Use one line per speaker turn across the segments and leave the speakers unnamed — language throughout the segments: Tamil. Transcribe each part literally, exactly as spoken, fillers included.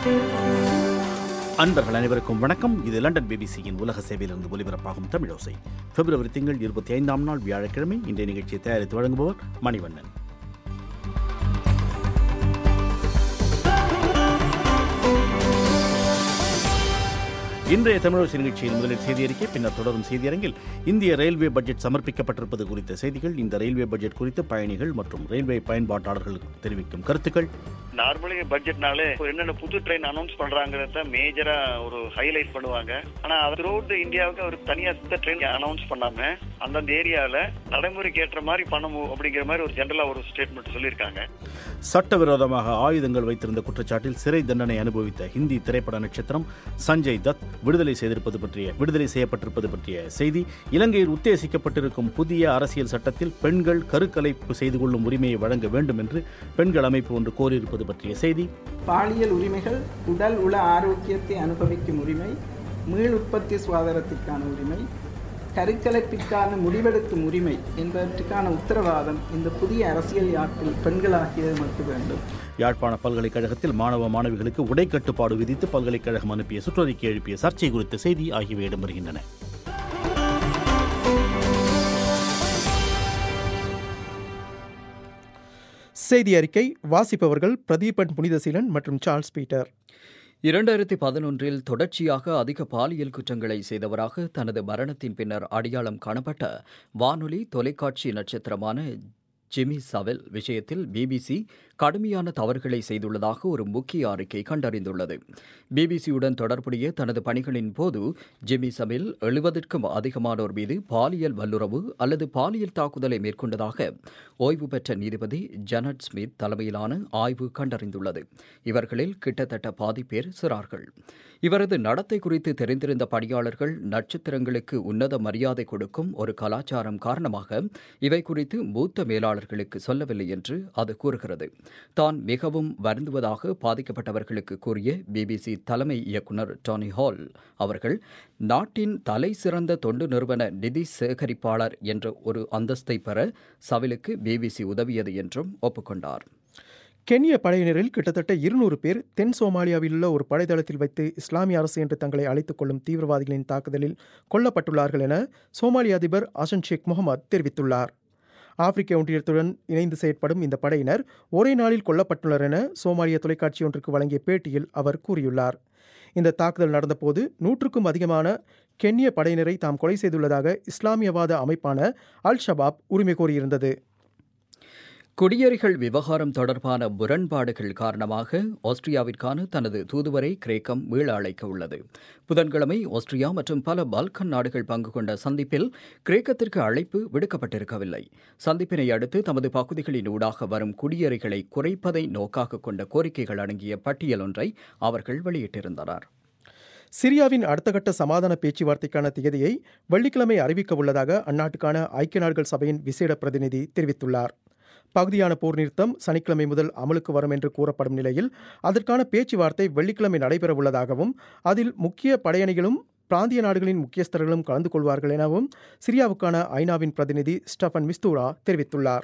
அன்பர்கள் அனைவருக்கும் வணக்கம். இது லண்டன் பிபிசியின் உலக சேவையிலிருந்து ஒலிபரப்பாகும் தமிழோசை. பிப்ரவரி திங்கள் இருபத்தி ஐந்தாம் நாள் வியாழக்கிழமை. இன்றைய நிகழ்ச்சியை தயாரித்து வழங்குபவர் மணிவண்ணன். இன்றைய தமிழோசை நிகழ்ச்சியின் முதலில் செய்தி அறிக்கை, பின்னர் தொடரும் செய்தியரங்கில் இந்திய ரயில்வே பட்ஜெட் சமர்ப்பிக்கப்பட்டிருப்பது குறித்த செய்திகள், இந்த ரயில்வே பட்ஜெட் குறித்து பயணிகள் மற்றும் ரயில்வே பயன்பாட்டாளர்களுக்கு தெரிவிக்கும் கருத்துக்கள்.
நார்மலி பட்ஜெட்னாலே என்னென்ன புது ட்ரெயின் அனௌன்ஸ் பண்றாங்கிறத மேஜரா ஒரு ஹைலைட் பண்ணுவாங்க. ஆனா த்ரூஅவுட் இந்தியாவுக்கு ஒரு தனியா ட்ரெயின் அனௌன்ஸ் பண்ணாம அந்தந்த ஏரியால நடைமுறைக்கு ஏற்ற மாதிரி பண்ணணும் அப்படிங்கிற மாதிரி ஒரு ஜெனரலா ஒரு ஸ்டேட்மெண்ட் சொல்லியிருக்காங்க.
சட்டவிரோதமாக ஆயுதங்கள் வைத்திருந்த குற்றச்சாட்டில் சிறை தண்டனை அனுபவித்த ஹிந்தி திரைப்பட நட்சத்திரம் சஞ்சய் தத் விடுதலை செய்திருப்பது பற்றிய விடுதலை செய்யப்பட்டிருப்பது பற்றிய செய்தி. இலங்கையில் உத்தேசிக்கப்பட்டிருக்கும் புதிய அரசியல் சட்டத்தில் பெண்கள் கருக்கலைப்பு செய்து கொள்ளும் உரிமையை வழங்க வேண்டும் என்று பெண்கள் அமைப்பு ஒன்று கோரியிருப்பது பற்றிய செய்தி.
பாலியல் உரிமைகள், உடல் உள ஆரோக்கியத்தை அனுபவிக்கும் உரிமை, மீள் உற்பத்தி சுகாதாரத்திற்கான உரிமை, கருக்கலைப்பிற்கான முடிவெடுக்கும் உரிமை என்பதற்கான உத்தரவாதம் இந்த புதிய அரசியல் யாப்பில் பெண்களாகிய நமக்கு வேண்டும்.
யாழ்ப்பாண பல்கலைக்கழகத்தில் மாணவ மாணவிகளுக்கு உடை கட்டுப்பாடு விதித்து பல்கலைக்கழகம் அனுப்பிய சுற்றறிக்கை எழுப்பிய சர்ச்சை குறித்த செய்தி ஆகியவை இடம்பெறுகின்றன.
செய்தி அறிக்கை வாசிப்பவர்கள் பிரதீபன் புனிதசீலன் மற்றும் சார்ல்ஸ் பீட்டர்.
இரண்டாயிரத்தி பதினொன்றில் தொடர்ச்சியாக அதிக பாலியல் குற்றங்களை செய்தவராக தனது மரணத்தின் பின்னர் அடையாளம் காணப்பட்ட வானொலி தொலைக்காட்சி நட்சத்திரமான ஜிம்மி சவெல் விஷயத்தில் பிபிசி கடுமையான தவறுகளை செய்துள்ளதாக ஒரு முக்கிய அறிக்கை கண்டறிந்துள்ளது. பிபிசியுடன் தொடர்புடைய தனது பணிகளின் போது ஜிம்மி சவெல் எழுபதற்கும் அதிகமானோர் மீது பாலியல் வல்லுறவு அல்லது பாலியல் தாக்குதலை மேற்கொண்டதாக ஓய்வு பெற்ற நீதிபதி ஜனட் ஸ்மித் தலைமையிலான ஆய்வு கண்டறிந்துள்ளது. இவர்களில் கிட்டத்தட்ட பாதி பேர் சிறார்கள். இவரது நடத்தை குறித்து தெரிந்திருந்த பணியாளர்கள் நட்சத்திரங்களுக்கு உன்னத மரியாதை கொடுக்கும் ஒரு கலாச்சாரம் காரணமாக இவை குறித்து மூத்த மேலாளர்களுக்கு சொல்லவில்லை என்று அது கூறுகிறது. தான் மிகவும் வருந்துவதாக பாதிக்கப்பட்டவர்களுக்கு கூறிய பிபிசி தலைமை இயக்குநர் டானி ஹால் அவர்கள் நாட்டின் தலை சிறந்த தொண்டு நிறுவன நிதி சேகரிப்பாளர் என்ற ஒரு அந்தஸ்தை பெற சவெலுக்கு பிபிசி உதவியது என்றும் ஒப்புக்கொண்டார்.
கென்ய படையினரில் கிட்டத்தட்ட இருநூறு பேர் தென் சோமாலியாவில் உள்ள ஒரு படைத்தளத்தில் வைத்து இஸ்லாமிய அரசு என்று தங்களை அழைத்துக் கொள்ளும் தீவிரவாதிகளின் தாக்குதலில் கொல்லப்பட்டுள்ளார்கள் என சோமாலிய அதிபர் ஹசன் ஷேக் முகமது தெரிவித்துள்ளார். ஆப்பிரிக்க ஒன்றியத்துடன் இணைந்து செயற்படும் இந்த படையினர் ஒரே நாளில் கொல்லப்பட்டுள்ளனர் என சோமாலிய தொலைக்காட்சி ஒன்றுக்கு வழங்கிய பேட்டியில் அவர் கூறியுள்ளார். இந்த தாக்குதல் நடந்தபோது நூற்றுக்கும் அதிகமான கென்ய படையினரை தாம் கொலை செய்துள்ளதாக இஸ்லாமியவாத அமைப்பான அல் ஷபாப் உரிமை கோரியிருந்தது.
குடியேறிகள் விவகாரம் தொடர்பான முரண்பாடுகள் காரணமாக ஆஸ்திரியாவிற்கான தனது தூதுவரை கிரேக்கம் மீள அழைக்க உள்ளது. புதன்கிழமை ஆஸ்திரியா மற்றும் பல பால்கன் நாடுகள் பங்கு கொண்ட சந்திப்பில் கிரேக்கத்திற்கு அழைப்பு விடுக்கப்பட்டிருக்கவில்லை. சந்திப்பினை அடுத்து தமது பகுதிகளின் ஊடாக வரும் குடியேறிகளை குறைப்பதை நோக்காக கொண்ட கோரிக்கைகள் அடங்கிய பட்டியல் ஒன்றை அவர்கள் வெளியிட்டிருந்தனர்.
சிரியாவின் அடுத்த கட்ட சமாதான பேச்சுவார்த்தைக்கான திகதியை வெள்ளிக்கிழமை அறிவிக்க உள்ளதாக அந்நாட்டுக்கான ஐக்கிய நாடுகள் சபையின் விசேட பிரதிநிதி தெரிவித்துள்ளார். பகுதியான போர் நிறுத்தம் சனிக்கிழமை முதல் அமலுக்கு வரும் என்று கூறப்படும் நிலையில் அதற்கான பேச்சுவார்த்தை வெள்ளிக்கிழமை நடைபெறவுள்ளதாகவும் அதில் முக்கிய படையணிகளும் பிராந்திய நாடுகளின் முக்கியஸ்தர்களும் கலந்து கொள்வார்கள் எனவும் சிரியாவுக்கான ஐநாவின் பிரதிநிதி ஸ்டெஃபன் மிஸ்தூரா தெரிவித்துள்ளார்.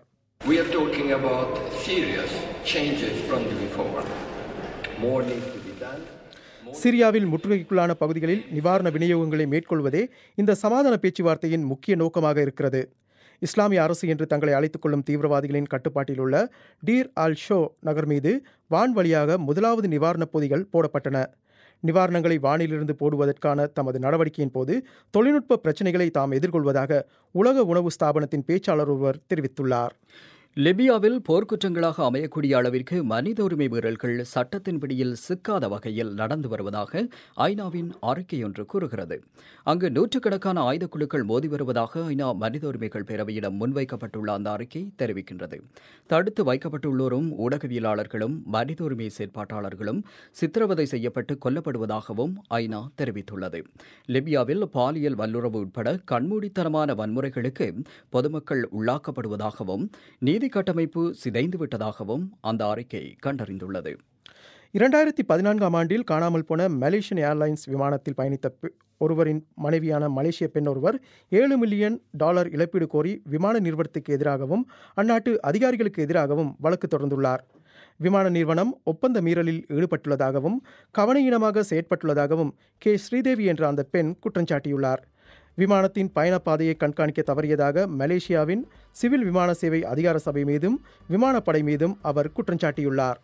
சிரியாவில் முற்றுகைக்குள்ளான பகுதிகளில் நிவாரண விநியோகங்களை மேற்கொள்வதே இந்த சமாதான பேச்சுவார்த்தையின் முக்கிய நோக்கமாக இருக்கிறது. இஸ்லாமிய அரசு என்று தங்களை அழைத்துக் கொள்ளும் தீவிரவாதிகளின் கட்டுப்பாட்டில் உள்ள டீர் அல் ஷோ நகர் மீது வான் வழியாக முதலாவது நிவாரணப் பொதிகள் போடப்பட்டன. நிவாரணங்களை வானிலிருந்து போடுவதற்கான தமது நடவடிக்கையின் போது தொழில்நுட்ப பிரச்சினைகளை தாம் எதிர்கொள்வதாக உலக உணவு ஸ்தாபனத்தின் பேச்சாளர் ஒருவர் தெரிவித்துள்ளார்.
லிபியாவில் போர்க்குற்றங்களாக அமையக்கூடிய அளவிற்கு மனித உரிமை மீறல்கள் சட்டத்தின் பிடியில் சிக்காத வகையில் நடந்து வருவதாக ஐநாவின் அறிக்கையொன்று கூறுகிறது. அங்கு நூற்றுக்கணக்கான ஆயுதக் குழுக்கள் மோதி வருவதாக ஐநா மனித உரிமைகள் பேரவையிடம் முன்வைக்கப்பட்டுள்ள அந்த அறிக்கை தெரிவிக்கின்றது. தடுத்து வைக்கப்பட்டுள்ளோரும் ஊடகவியலாளர்களும் மனித உரிமை செயற்பாட்டாளர்களும் சித்திரவதை செய்யப்பட்டு கொல்லப்படுவதாகவும் ஐநா தெரிவித்துள்ளது. லிபியாவில் பாலியல் வல்லுறவு உட்பட கண்மூடித்தனமான வன்முறைகளுக்கு பொதுமக்கள் உள்ளாக்கப்படுவதாகவும் நீதி கட்டமைப்பு சிதைந்து விட்டதாகவும் அந்த அறிக்கை கண்டறிந்துள்ளது.
இரண்டாயிரத்தி பதினான்காம் ஆண்டில் காணாமல் போன மலேசியன் ஏர்லைன்ஸ் விமானத்தில் பயணித்த ஒருவரின் மனைவியான மலேசிய பெண் ஒருவர் ஏழு மில்லியன் டாலர் இழப்பீடு கோரி விமான நிறுவனத்துக்கு எதிராகவும் அந்நாட்டு அதிகாரிகளுக்கு எதிராகவும் வழக்கு தொடர்ந்துள்ளார். விமான நிறுவனம் ஒப்பந்த மீறலில் ஈடுபட்டுள்ளதாகவும் கவனயீனமாக செயற்பட்டுள்ளதாகவும் கே ஸ்ரீதேவி என்ற அந்த பெண் குற்றம் சாட்டியுள்ளார். விமானத்தின் பயணப்பாதையை கண்காணிக்க தவறியதாக மலேசியாவின் சிவில் விமான சேவை அதிகார சபை மீதும் விமானப்படை மீதும் அவர் குற்றம் சாட்டியுள்ளார்.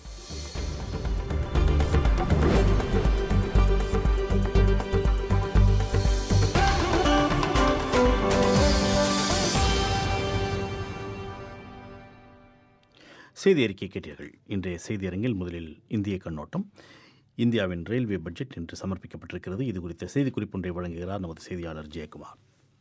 செய்தி அறிக்கை கேட்டீர்கள். இன்றைய செய்தியரங்கில் முதலில் இந்திய கண்ணோட்டம். இந்தியாவின் ரயில்வே பட்ஜெட் இன்று சமர்ப்பிக்கப்பட்டிருக்கிறது. இது குறித்த செய்திக்குறிப்பு ஒன்றை வழங்குகிறார் நமது செய்தியாளர் ஜெயக்குமார்.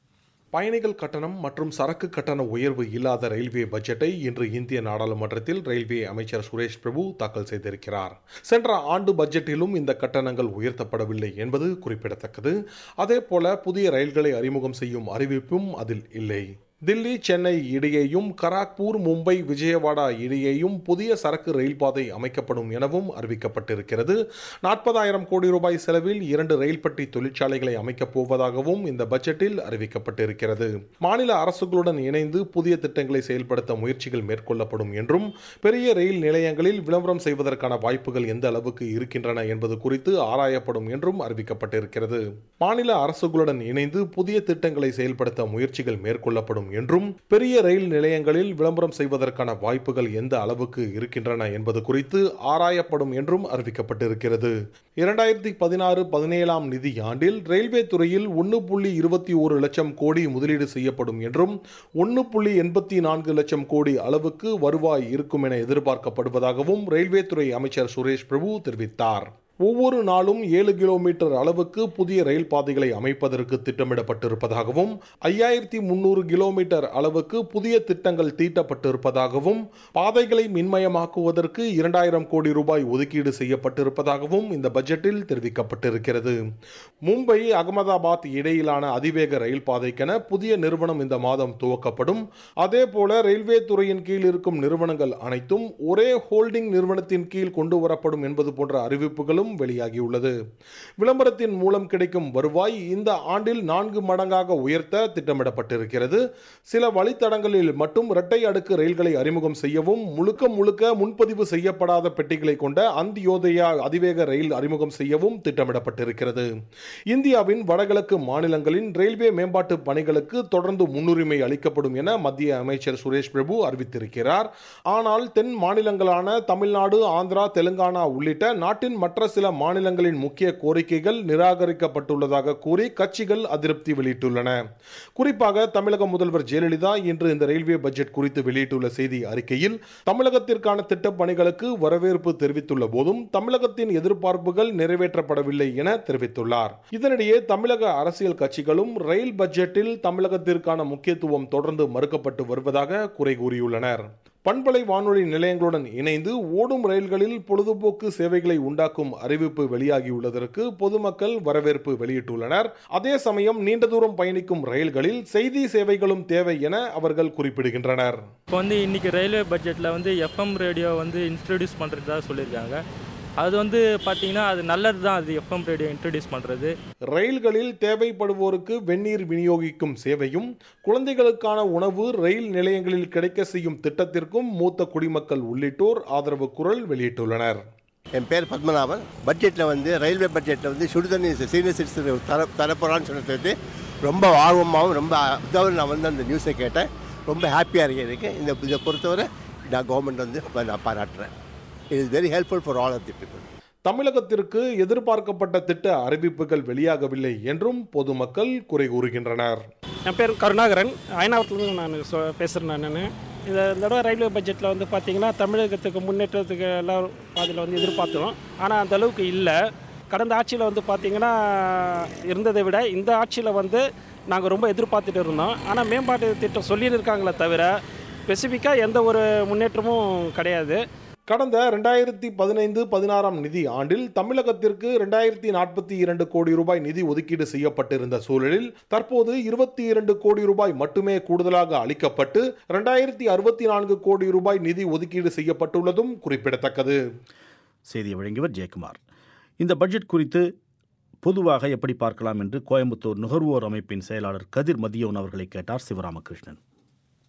பயணிகள் கட்டணம் மற்றும் சரக்கு கட்டண உயர்வு இல்லாத ரயில்வே பட்ஜெட்டை இன்று இந்திய நாடாளுமன்றத்தில் ரயில்வே அமைச்சர் சுரேஷ் பிரபு தாக்கல் செய்திருக்கிறார். சென்ற ஆண்டு பட்ஜெட்டிலும் இந்த கட்டணங்கள் உயர்த்தப்படவில்லை என்பது குறிப்பிடத்தக்கது. அதேபோல புதிய ரயில்களை அறிமுகம் செய்யும் அறிவிப்பும் அதில் இல்லை. தில்லி சென்னை இடையேயும் கராக்பூர் மும்பை விஜயவாடா இடையேயும் புதிய சரக்கு ரயில் பாதை அமைக்கப்படும் எனவும் அறிவிக்கப்பட்டிருக்கிறது. நாற்பதாயிரம் கோடி ரூபாய் செலவில் இரண்டு ரயில் பட்டி தொழிற்சாலைகளை அமைக்கப் போவதாகவும் இந்த பட்ஜெட்டில் அறிவிக்கப்பட்டிருக்கிறது. மாநில அரசுகளுடன் இணைந்து புதிய திட்டங்களை செயல்படுத்த முயற்சிகள் மேற்கொள்ளப்படும் என்றும் பெரிய ரயில் நிலையங்களில் விளம்பரம் செய்வதற்கான வாய்ப்புகள் எந்த அளவுக்கு இருக்கின்றன என்பது குறித்து ஆராயப்படும் என்றும் அறிவிக்கப்பட்டிருக்கிறது. மாநில அரசுகளுடன் இணைந்து புதிய திட்டங்களை செயல்படுத்த முயற்சிகள் மேற்கொள்ளப்படும் என்றும் பெரிய ரயில் நிலையங்களில் விளம்பரம் செய்வதற்கான வாய்ப்புகள் எந்த அளவுக்கு இருக்கின்றன என்பது குறித்து ஆராயப்படும் என்றும் அறிவிக்கப்பட்டிருக்கிறது. இரண்டாயிரத்தி பதினாறு பதினேழாம் நிதி ஆண்டில் ரயில்வே துறையில் ஒன்று புள்ளி இருபத்தி ஒரு லட்சம் கோடி முதலீடு செய்யப்படும் என்றும் ஒன்று புள்ளி எண்பத்தி நான்கு லட்சம் கோடி அளவுக்கு வருவாய் இருக்கும் என எதிர்பார்க்கப்படுவதாகவும் ரயில்வே துறை அமைச்சர் சுரேஷ் பிரபு தெரிவித்தார். ஒவ்வொரு நாளும் ஏழு கிலோமீட்டர் அளவுக்கு புதிய ரயில் பாதைகளை அமைப்பதற்கு திட்டமிடப்பட்டிருப்பதாகவும் ஐயாயிரத்தி முன்னூறு கிலோமீட்டர் அளவுக்கு புதிய திட்டங்கள் தீட்டப்பட்டிருப்பதாகவும் பாதைகளை மின்மயமாக்குவதற்கு இரண்டாயிரம் கோடி ரூபாய் ஒதுக்கீடு செய்யப்பட்டிருப்பதாகவும் இந்த பட்ஜெட்டில் தெரிவிக்கப்பட்டிருக்கிறது. மும்பை அகமதாபாத் இடையிலான அதிவேக ரயில் பாதைக்கென புதிய நிறுவனம் இந்த மாதம் துவக்கப்படும். அதேபோல ரயில்வே துறையின் கீழ் இருக்கும் நிறுவனங்கள் அனைத்தும் ஒரே ஹோல்டிங் நிறுவனத்தின் கீழ் கொண்டு வரப்படும் என்பது போன்ற அறிவிப்புகளும் வெளியாகியுள்ளது. விளம்பரத்தின் மூலம் கிடைக்கும் வருவாய் இந்த ஆண்டில் நான்கு மடங்காக உயர்த்த திட்டமிடப்பட்டிருக்கிறது. சில வழித்தடங்களில் மட்டும் இரட்டை அடுக்கு ரயில்களை அறிமுகம் செய்யவும் முழுக்க முழுக்க முன்பதிவு செய்யப்படாத பெட்டிகளை கொண்ட அந்தியோதயா அதிவேக ரயில் அறிமுகம் செய்யவும் திட்டமிடப்பட்டிருக்கிறது. இந்தியாவின் வடகிழக்கு மாநிலங்களின் ரயில்வே மேம்பாட்டு பணிகளுக்கு தொடர்ந்து முன்னுரிமை அளிக்கப்படும் என மத்திய அமைச்சர் சுரேஷ் பிரபு அறிவித்திருக்கிறார். ஆனால் தென் மாநிலங்களான தமிழ்நாடு, ஆந்திரா, தெலுங்கானா உள்ளிட்ட நாட்டின் மற்ற சில மாநிலங்களின் முக்கிய கோரிக்கைகள் நிராகரிக்கப்பட்டுள்ளதாக கூறி கட்சிகள் அதிருப்தி வெளியிட்டுள்ளன. குறிப்பாக தமிழக முதல்வர் ஜெயலலிதா இன்று இந்த ரயில்வே பட்ஜெட் குறித்து வெளியிட்டுள்ள செய்தி அறிக்கையில் தமிழகத்திற்கான திட்டப் பணிகளுக்கு வரவேற்பு தெரிவித்துள்ள போதும் தமிழகத்தின் எதிர்பார்ப்புகள் நிறைவேற்றப்படவில்லை என தெரிவித்துள்ளார். இதனிடையே தமிழக அரசியல் கட்சிகளும் ரயில் பட்ஜெட்டில் தமிழகத்திற்கான முக்கியத்துவம் தொடர்ந்து மறுக்கப்பட்டு வருவதாக குறை கூறியுள்ளனர். பண்பலை வானொலி நிலையங்களுடன் இணைந்து ஓடும் ரயில்களில் பொழுதுபோக்கு சேவைகளை உண்டாக்கும் அறிவிப்பு வெளியாகியுள்ளதற்கு பொதுமக்கள் வரவேற்பு வெளியிட்டுள்ளனர். அதே சமயம் நீண்ட தூரம் பயணிக்கும் ரயில்களில் செய்தி சேவைகளும் தேவை என அவர்கள் குறிப்பிடுகின்றனர்.
இப்போ வந்து இன்னைக்கு ரயில்வே பட்ஜெட்டில் வந்து எஃப்எம் ரேடியோ வந்து இன்ட்ரடியூஸ் பண்ணுறதா சொல்லியிருக்காங்க. அது வந்து பார்த்தீங்கன்னா அது நல்லது தான். அது எஃப்எம் ரேடியோ இன்ட்ரடியூஸ் பண்ணுறது.
ரயில்களில் தேவைப்படுவோருக்கு வெந்நீர் விநியோகிக்கும் சேவையும் குழந்தைகளுக்கான உணவு ரயில் நிலையங்களில் கிடைக்க செய்யும் திட்டத்திற்கும் மூத்த குடிமக்கள் உள்ளிட்டோர் ஆதரவு குரல் வெளியிட்டுள்ளனர்.
என் பேர் பத்மநாபன். பட்ஜெட்டில் வந்து ரயில்வே பட்ஜெட்டில் வந்து சுடுதண்ணி சீனியர் சிட்டிசன் தர தரப்போகிறான்னு சொல்லிட்டு ரொம்ப ஆர்வமாகவும் ரொம்ப இதாக நான் வந்து அந்த நியூஸை கேட்டேன். ரொம்ப ஹாப்பியாக இருக்கேன். எனக்கு இந்த இதை பொறுத்தவரை நான் கவர்மெண்ட் வந்து நான் பாராட்டுறேன். It is very helpful for all of the people.
தமிழகத்திற்கு எதிர்பார்க்கப்பட்ட திட்ட அறிவிப்புகள் வெளியாகவில்லை என்றும் பொதுமக்கள் குறை கூறுகின்றனர்.
என் பேர் கருணாகரன். அயனாவரத்துலேருந்து நான் பேசுகிறேன். நான் இந்த தடவை ரயில்வே பட்ஜெட்டில் வந்து பார்த்திங்கன்னா தமிழகத்துக்கு முன்னேற்றத்துக்கு எல்லோரும் அதில் வந்து எதிர்பார்த்தோம். ஆனால் அந்த அளவுக்கு இல்லை. கடந்த ஆட்சியில் வந்து பார்த்திங்கன்னா இருந்ததை விட இந்த ஆட்சியில் வந்து நாங்கள் ரொம்ப எதிர்பார்த்துட்டு இருந்தோம். ஆனால் மேம்பாட்டு திட்டம் சொல்லியிருக்காங்களே தவிர ஸ்பெசிஃபிக்காக எந்த ஒரு முன்னேற்றமும் கிடையாது.
கடந்த இரண்டாயிரத்தி பதினைந்து பதினாறாம் நிதி ஆண்டில் தமிழகத்திற்கு இரண்டாயிரத்தி நாற்பத்தி இரண்டு கோடி ரூபாய் நிதி ஒதுக்கீடு செய்யப்பட்டிருந்த சூழலில் தற்போது இருபத்தி இரண்டு கோடி ரூபாய் மட்டுமே கூடுதலாக அளிக்கப்பட்டு இரண்டாயிரத்தி அறுபத்தி நான்கு கோடி ரூபாய் நிதி ஒதுக்கீடு செய்யப்பட்டுள்ளதும் குறிப்பிடத்தக்கது.
செய்தியை வழங்கியவர் ஜெயக்குமார். இந்த பட்ஜெட் குறித்து பொதுவாக எப்படி பார்க்கலாம் என்று கோயம்புத்தூர் நுகர்வோர் அமைப்பின் செயலாளர் கதிர் மதியோன் அவர்களை கேட்டார் சிவராமகிருஷ்ணன்.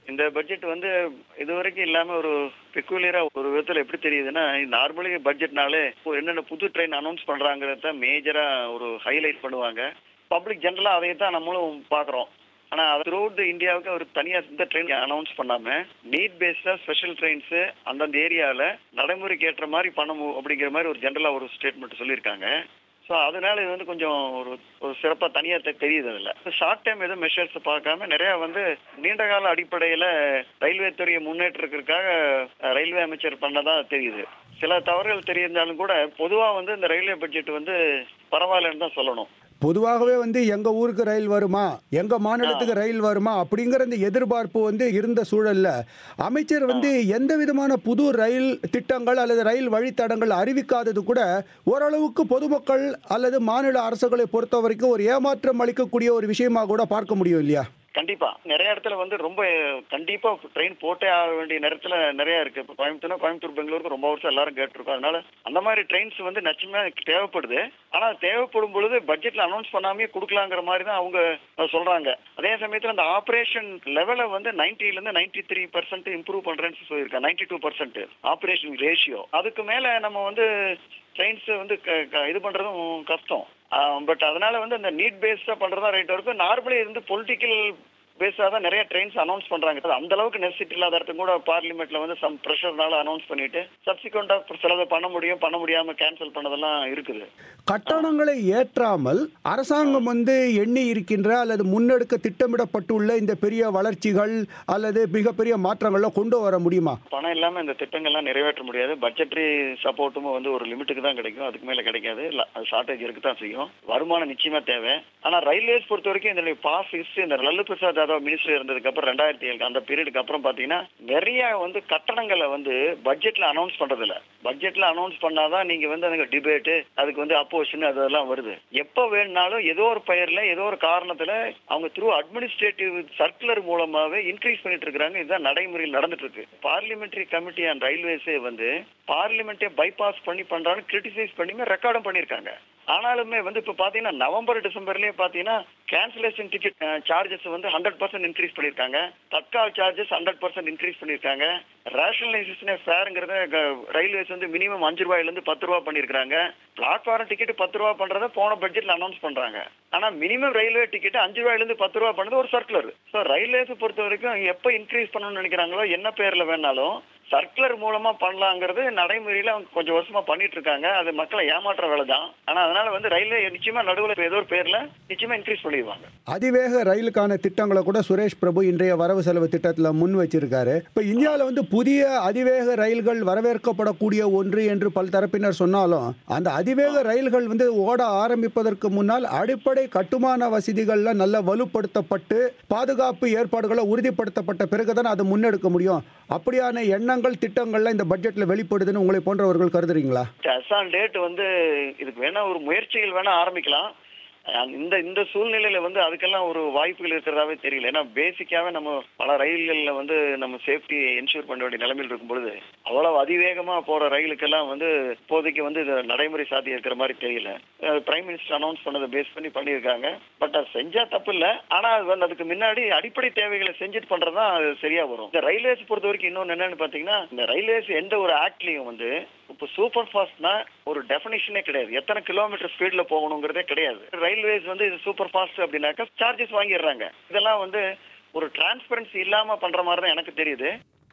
இந்த பட்ஜெட் வந்து இதுவரைக்கும் இல்லாம ஒரு பெக்குலியரா ஒரு விதத்துல எப்படி தெரியுதுன்னா, நார்மலி பட்ஜெட்னாலே என்னென்ன புது ட்ரெயின் அனௌன்ஸ் பண்றாங்கிறத மேஜரா ஒரு ஹைலைட் பண்ணுவாங்க. பப்ளிக் ஜெனரலா அதை தான் நம்மளும் பாக்குறோம். ஆனா த்ரூஅவுட் இந்தியாவுக்கு ஒரு தனியா இந்த ட்ரெயின் அனௌன்ஸ் பண்ணாம நீட் பேஸ்டா ஸ்பெஷல் ட்ரெயின்ஸ் அந்தந்த ஏரியால நடைமுறைக்கு ஏற்ற மாதிரி பண்ணணும் அப்படிங்கிற மாதிரி ஒரு ஜெனரலா ஒரு ஸ்டேட்மெண்ட் சொல்லியிருக்காங்க. ஸோ அதனால இது வந்து கொஞ்சம் ஒரு ஒரு சிறப்பாக தனியாக தெரியுது. அதில் ஷார்ட் டைம் எதுவும் மெஷர்ஸ் பார்க்காம நிறையா வந்து நீண்டகால அடிப்படையில் ரயில்வே துறையை முன்னேற்றத்துக்காக ரயில்வே அமைச்சர் பண்ணதான் தெரியுது. சில தவறுகள் தெரியிருந்தாலும் கூட பொதுவாக வந்து இந்த ரயில்வே பட்ஜெட் வந்து பரவாயில்லன்னு தான் சொல்லணும்.
பொதுவாகவே வந்து எங்கள் ஊருக்கு ரயில் வருமா, எங்கள் மாநிலத்துக்கு ரயில் வருமா அப்படிங்கிற இந்த எதிர்பார்ப்பு வந்து இருந்த சூழலில் அமைச்சர் வந்து எந்த விதமான புது ரயில் திட்டங்கள் அல்லது ரயில் வழித்தடங்கள் அறிவிக்காதது கூட ஓரளவுக்கு பொதுமக்கள் அல்லது மாநில அரசுகளை பொறுத்த வரைக்கும் ஒரு ஏமாற்றம் அளிக்கக்கூடிய ஒரு விஷயமாக கூட பார்க்க முடியும் இல்லையா?
கண்டிப்பா நிறைய இடத்துல வந்து ரொம்ப கண்டிப்பா ட்ரெயின் போட்டே ஆக வேண்டிய நேரத்துல நிறைய இருக்கு. இப்போ கோயம்புத்தூர் கோயம்புத்தூர் பெங்களூருக்கு ரொம்ப வருஷம் எல்லாரும் கேட்டிருக்கோம். அதனால அந்த மாதிரி ட்ரெயின்ஸ் வந்து நிச்சயமா தேவைப்படுது. ஆனா தேவைப்படும் பொழுது பட்ஜெட்ல அனௌன்ஸ் பண்ணாமே கொடுக்கலாங்கிற மாதிரி தான் அவங்க சொல்றாங்க. அதே சமயத்துல அந்த ஆபரேஷன் லெவலை வந்து நைன்டில இருந்து நைன்டி த்ரீ பர்சன்ட் இம்ப்ரூவ் பண்றேன்னு சொல்லியிருக்காங்க. Ninety two percent operation ratio. அதுக்கு மேல நம்ம வந்து ட்ரெயின்ஸ் வந்து இது பண்றதும் கஷ்டம். பட் அதனால வந்து அந்த நீட் பேஸ்டா பண்றதா ரைட் இருக்கும். நார்மலி இருந்து பொலிட்டிக்கல் பேஸா தான் நிறைய ட்ரெயின்ஸ் அனௌன்ஸ் பண்றாங்க. அந்த அளவுக்கு நெசிட்டி இல்லாத இடத்துக்கு கூட பார்லிமெண்ட்ல வந்து சம் ப்ரெஷர்னால அனௌன்ஸ் பண்ணிட்டு சப்சிக்வெண்டா சிலதை பண்ண முடியும், பண்ண முடியாம கேன்சல் பண்ணதெல்லாம் இருக்குது.
கட்டணங்களை ஏற்றாமல் அரசாங்கம் வந்து எண்ணி இருக்கின்ற அல்லது முன்னெடுக்க திட்டமிடப்பட்டுள்ள இந்த பெரிய வளர்ச்சிகள் அல்லது மிகப்பெரிய மாற்றங்களை கொண்டு வர முடியுமா?
பணம் இல்லாம இந்த திட்டங்கள்லாம் நிறைவேற்ற முடியாது. பட்ஜெட்டரி சப்போர்ட்டும் வந்து ஒரு லிமிட்டுக்கு தான் கிடைக்கும், அதுக்கு மேல கிடைக்காது. ஷார்டேஜ் இருக்கு தான் செய்யும். வருமானம் நிச்சயமா தேவை. ஆனா ரயில்வேஸ் பொறுத்த வரைக்கும் இந்த பாஸ் ஹிஸ்டரி இந்த லல்லு பிரசாத் மினிஸ்டர் இருந்ததுக்கு அப்புறம் ரெண்டாயிரத்தி ஏழு அந்த பீரியடுக்கு அப்புறம் பாத்தீங்கன்னா நிறைய வந்து கட்டணங்களை வந்து பட்ஜெட்ல அனௌன்ஸ் பண்றது இல்ல. பட்ஜெட்ல அனௌன்ஸ் பண்ணாதான் நீங்க வந்து அந்த டிபேட் அதுக்கு வந்து அப்போசிஷன் அதெல்லாம் வருது. எப்ப வேணும்னாலும் ஏதோ ஒரு பெயர்ல ஏதோ ஒரு காரணத்துல அவங்க த்ரூ அட்மினிஸ்ட்ரேட்டிவ் சர்க்குலர் மூலமாவே இன்க்ரீஸ் பண்ணிட்டு இருக்காங்க. இதுதான் நடைமுறையில் நடந்துட்டு இருக்கு. பார்லிமெண்டரி கமிட்டி அண்ட் ரயில்வேஸே வந்து பார்லிமெண்ட்டை பைபாஸ் பண்ணி பண்றான்னு கிரிட்டிசைஸ் பண்ணி ரெக்கார்டும் பண்ணிருக்காங்க. ஆனாலுமே வந்து இப்ப பாத்தீங்கன்னா நவம்பர் டிசம்பர்லயே பாத்தீங்கன்னா கேன்சலேஷன் டிக்கெட் சார்ஜஸ் வந்து ஹண்ட்ரட் பர்சன்ட் இன்க்ரீஸ் பண்ணிருக்காங்க. Tatkal charges hundred percent increase பண்ணிருக்காங்க. ரேஷனலைசேஷன் ஃபேருங்கிறத ரயில்வேஸ் வந்து மினிமம் அஞ்சு ரூபாயில இருந்து பத்து ரூபா பண்ணிருக்காங்க. பிளாட்ஃபார்ம் டிக்கெட் பத்து ரூபா பண்றத போன பட்ஜெட்ல அனௌன்ஸ் பண்றாங்க. ஆனா மினிமம் ரயில்வே டிக்கெட் அஞ்சு ரூபாயில இருந்து பத்து ரூபா பண்ணது ஒரு சர்க்குலர். ஸோ ரயில்வேஸ் பொறுத்த வரைக்கும் எப்ப இன்க்ரீஸ் பண்ணணும்னு நினைக்கிறாங்களோ என்ன பேர்ல வேணாலும் சர்க்குலர் மூலமா பண்ணலாங்கிறது நடைமுறையில அவங்க கொஞ்சம் வருஷமா பண்ணிட்டு இருக்காங்க. அது மக்களை ஏமாற்ற வேலை தான். ஆனா அதனால வந்து ரயில்வே நிச்சயமா நடுவில் ஏதோ ஒரு பேர்ல நிச்சயமா இன்க்ரீஸ் பண்ணிடுவாங்க.
அதிவேக ரயிலுக்கான திட்டங்களை கூட சுரேஷ் பிரபு இன்றைய வரவு செலவு திட்டத்தில் முன் வச்சிருக்காரு. இப்போ இந்தியாவில் வந்து புதிய அதிவேக ரயில்கள் வரவேற்கப்படக்கூடிய ஒன்று என்று பல தரப்பினர் சொன்னாலும் அந்த அதிவேக ரயில்கள் வந்து ஓட ஆரம்பிப்பதற்கு முன்னால் அடிப்படை கட்டுமான வசதிகள்ல நல்ல வலுப்படுத்தப்பட்டு பாதுகாப்பு ஏற்பாடுகளை உறுதிப்படுத்தப்பட்ட பிறகுதான் அதை முன்னெடுக்க முடியும். அப்படியான எண்ணங்கள் திட்டங்கள்ல இந்த பட்ஜெட்ல வெளிப்படுதுன்னு உங்களை போன்றவர்கள் கருதுறீங்களா?
டேட் வந்து இதுக்கு வேணா ஒரு முயற்சிகள் வேணா ஆரம்பிக்கலாம். இந்த இந்த சூழ்நிலையில வந்து அதுக்கெல்லாம் ஒரு வாய்ப்புகள் இருக்கிறதாவே தெரியல. ஏன்னா பேசிக்காவே நம்ம பல ரயில்கள்ல வந்து நம்ம சேஃப்டி என்ஷூர் பண்ண வேண்டிய நிலைமையில் இருக்கும் பொழுது அவ்வளவு அதிவேகமா போற ரயிலுக்கெல்லாம் வந்து இப்போதைக்கு வந்து நடைமுறை சாத்தியம் இருக்கிற மாதிரி தெரியல. பிரைம் மினிஸ்டர் அனௌன்ஸ் பண்ணதை பேஸ் பண்ணி பண்ணியிருக்காங்க. பட் அது செஞ்சா தப்பு இல்லை. ஆனா அது வந்து அதுக்கு முன்னாடி அடிப்படை தேவைகளை செஞ்சுட்டு பண்றதுதான் அது சரியா வரும். இந்த ரயில்வேஸ் பொறுத்த வரைக்கும் இன்னொன்னு என்னன்னு பாத்தீங்கன்னா இந்த ரயில்வேஸ் எந்த ஒரு ஆக்ட்லயும் வந்து இப்போ சூப்பர் ஃபாஸ்ட்னா ஒரு டெஃபினிஷனே கிடையாது. எத்தனை கிலோமீட்டர் ஸ்பீட்ல போகணுங்கிறதே கிடையாது. ரயில்வேஸ் வந்து இது சூப்பர் ஃபாஸ்ட் அப்படின்னாக்கா சார்ஜஸ் வாங்கிடுறாங்க. இதெல்லாம் வந்து ஒரு டிரான்ஸ்பரன்சி இல்லாம பண்ற மாதிரி தான் எனக்கு தெரியுது.